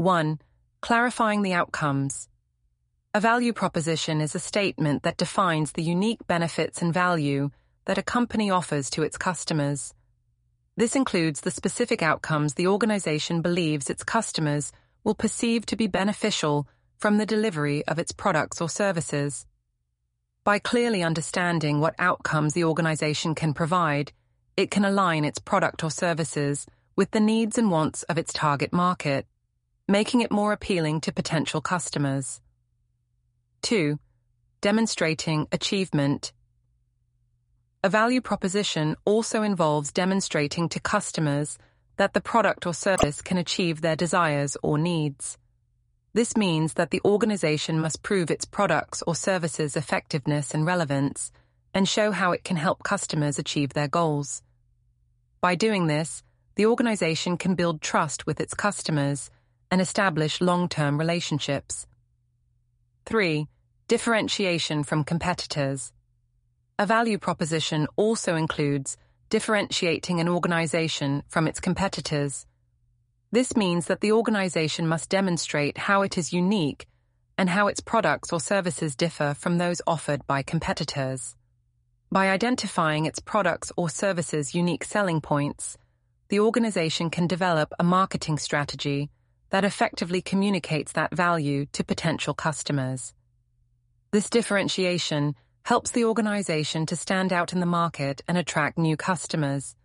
1. Clarifying the outcomes. A value proposition is a statement that defines the unique benefits and value that a company offers to its customers. This includes the specific outcomes the organization believes its customers will perceive to be beneficial from the delivery of its products or services. By clearly understanding what outcomes the organization can provide, it can align its product or services with the needs and wants of its target market, making it more appealing to potential customers. 2. Demonstrating achievement. A value proposition also involves demonstrating to customers that the product or service can achieve their desires or needs. This means that the organization must prove its products or services' effectiveness and relevance and show how it can help customers achieve their goals. By doing this, the organization can build trust with its customers and establish long-term relationships. 3. Differentiation from competitors. A value proposition also includes differentiating an organization from its competitors. This means that the organization must demonstrate how it is unique and how its products or services differ from those offered by competitors. By identifying its products or services' unique selling points, the organization can develop a marketing strategy that effectively communicates that value to potential customers. This differentiation helps the organization to stand out in the market and attract new customers.